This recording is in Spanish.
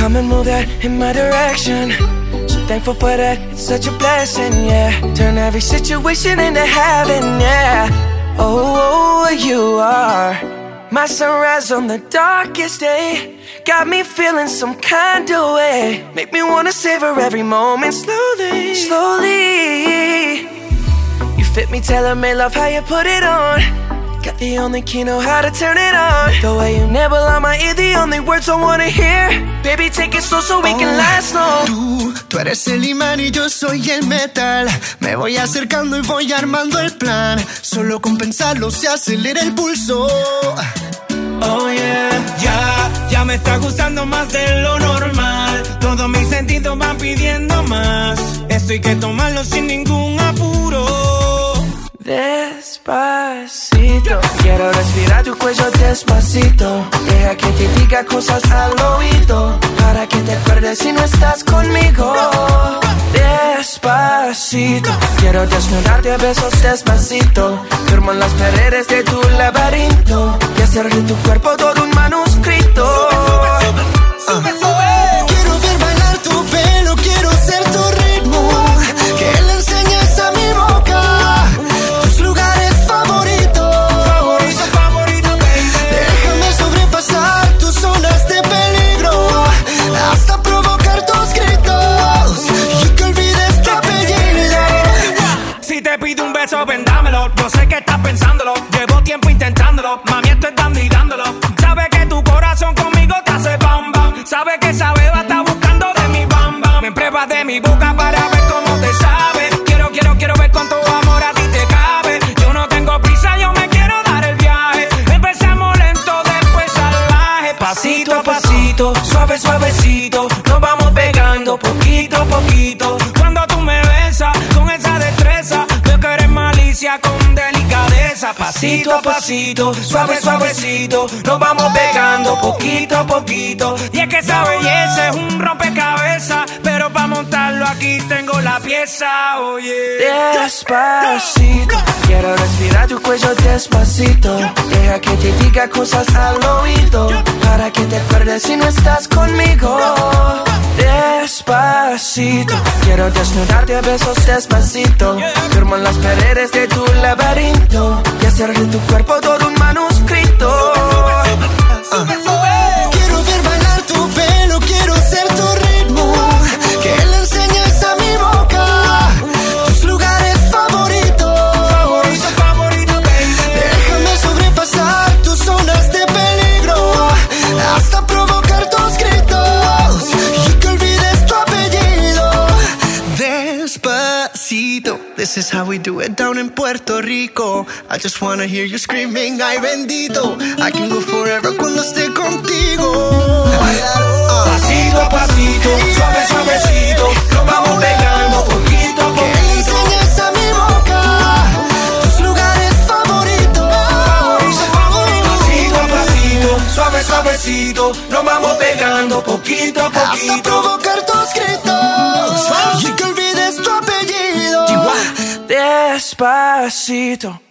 come and move that in my direction. So thankful for that, it's such a blessing, yeah. Turn every situation into heaven, yeah. Oh, you are my sunrise on the darkest day. Got me feeling some kind of way. Make me wanna savor every moment slowly, slowly. You fit me, tailor-made, love how you put it on. Got the only key, know how to turn it on. The way you nibble on my ear, the only words I wanna hear. Baby, take it slow so we can last long. Tú eres el imán y yo soy el metal. Me voy acercando y voy armando el plan. Solo con pensarlo se acelera el pulso. Oh yeah, ya me está gustando más de lo normal. Todos mis sentidos van pidiendo más. Esto hay que tomarlo sin ningún apuro. Despacito, quiero respirar tu cuello despacito. Deja que te diga cosas al oído, para que te acuerdes si no estás conmigo. Despacito, quiero desnudarte a besos despacito. Firmo en las paredes de tu laberinto y hacer de tu cuerpo todo un manuscrito. Sube, sube. Quiero ver bailar tu pelo, quiero ser tu ritmo. Que le enseñes a mi boca tus lugares favoritos. Favorito, baby. Déjame sobrepasar tus zonas de peligro, hasta provocar tus gritos y que olvides tu apellido. Si te pido un beso, ven dámelo. Yo sé que estás pensándolo, llevo tiempo intentándolo. Mami, esto es dando y dándolo. Sabe que tu corazón conmigo te hace bam bam. Sabe que esa beba está buscando de mi bam bam. Me pruebas de mi boca para ver cómo te sabe. Quiero ver cuánto amor a ti te cabe. Yo no tengo prisa, yo me quiero dar el viaje. Empezamos lento, después salvaje. Pasito a pasito, suave, suavecito. Nos vamos pegando poquito a poquito. Cuando tú me besas con esa destreza, veo que eres malicia con delicadeza. Pasito a pasito, suave, suavecito. Nos vamos pegando poquito a poquito. Y es que esa belleza es un rompecabezas, pero para montarlo aquí tengo la pieza, oye. Despacito, quiero respirar tu cuello despacito. Deja que te diga cosas al oído, para que te acuerdes si no estás conmigo. Despacito, quiero desnudarte a besos despacito. Firmo en las paredes de tu laberinto y hacer de tu cuerpo todo un manuscrito. Quiero ver bailar tu pelo, quiero ser tu ritmo. Que le enseñes a mi boca tus lugares favoritos. Favorito, baby. Déjame sobrepasar tus zonas de peligro, hasta provocar tus gritos y que olvides tu apellido. Despacito, this is how we do it down in Puerto Rico. I just wanna hear you screaming, ay bendito. I can go forever cuando esté contigo. Pasito a pasito, suave, suavecito. Nos vamos pegando poquito a Que le poquito. enseñes a mi boca tus lugares favoritos. Pasito a pasito, suave, suavecito. Nos vamos pegando poquito a Hasta poquito. provocar tus gritos y que olvides tu apellido. Despacito.